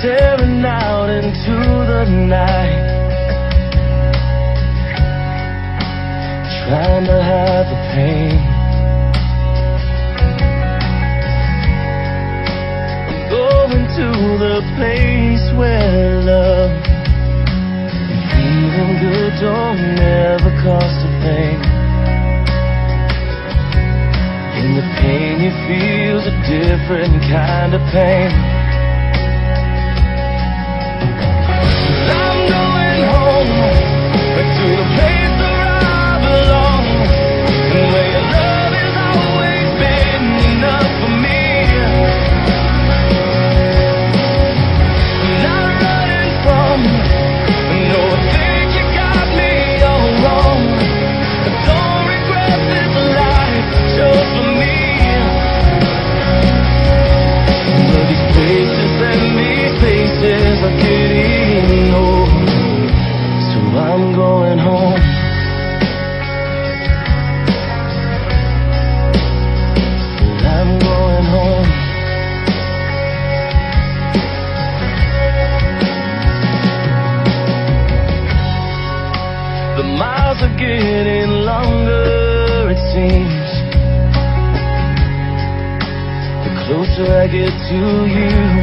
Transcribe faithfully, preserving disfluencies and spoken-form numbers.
staring out into the night, trying to hide the pain. I'm going to the place where love and feeling good don't never cost a thing. And the pain you feel's a different kind of pain. I'm going home, back to the place where I belong, and where your love has always been enough for me. Not running from, no, I think you got me all wrong. I don't regret this life just for me. But these places and these places are getting old, so I'm going home. I'm going home. The miles are getting longer, it seems. The closer I get to you,